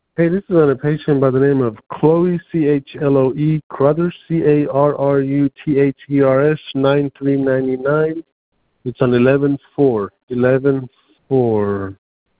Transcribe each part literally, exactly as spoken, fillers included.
Hey, this is on a patient by the name of Chloe, C H L O E, Cruthers, C A R R U T H E R S, nine three nine nine. It's on eleven four. eleven four.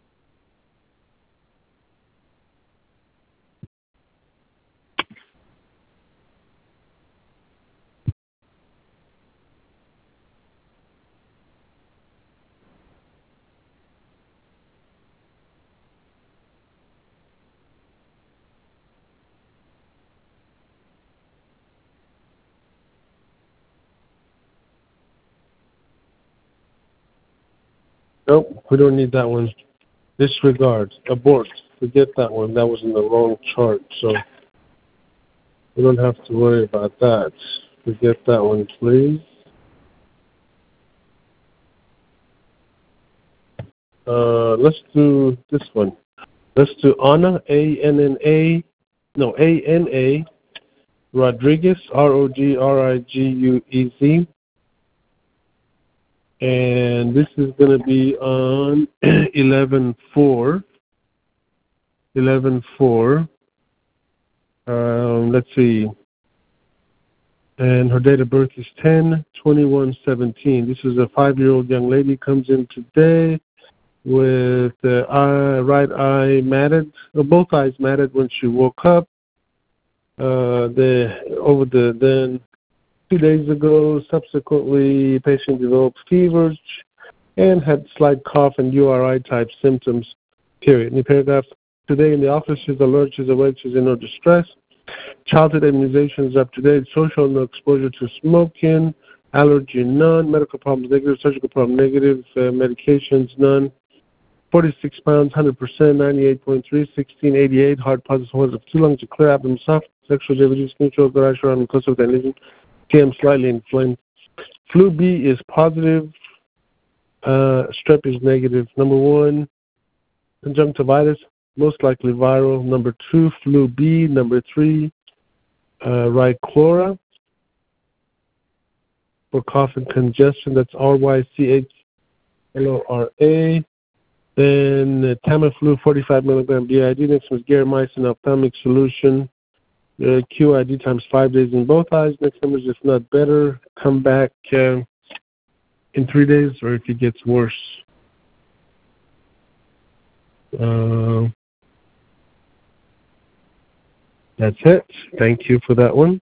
Nope, we don't need that one. Disregard. Abort. Forget that one. That was in the wrong chart, so we don't have to worry about that. Forget that one, please. Uh, let's do this one. Let's do Anna, A N N A, no, A N A, Rodriguez, R O G R I G U E Z. And this is going to be on eleven four. eleven four. Um, let's see. And her date of birth is ten twenty-one seventeen. This is a five-year-old young lady, comes in today with the eye, right eye matted, or both eyes matted when she woke up. Uh, the over the then two days ago, subsequently, patient developed fevers and had slight cough and U R I type symptoms. Period. In the paragraph, today in the office, she's alert, she's awake, she's in no distress. Childhood immunizations up to date. Social no exposure to smoking. Allergy none. Medical problems negative. Surgical problem negative. Uh, medications none. forty-six pounds, one hundred percent, ninety-eight point three, sixteen eighty-eight. Heart positive was of two lungs, a clear abdomen, soft. Sexual activity, skin control, garage around, inclusive with lesion. T M slightly inflamed. Flu B is positive. Uh, strep is negative. Number one, conjunctivitis, most likely viral. Number two, flu B. Number three, uh, Ryclora for cough and congestion. That's R Y C H L O R A. Then uh, Tamiflu, forty-five milligram B I D. Next was Garamycin ophthalmic solution. Uh, Q I D times five days in both eyes. Next number is if not better, come back uh, in three days or if it gets worse. Uh, that's it. Thank you for that one.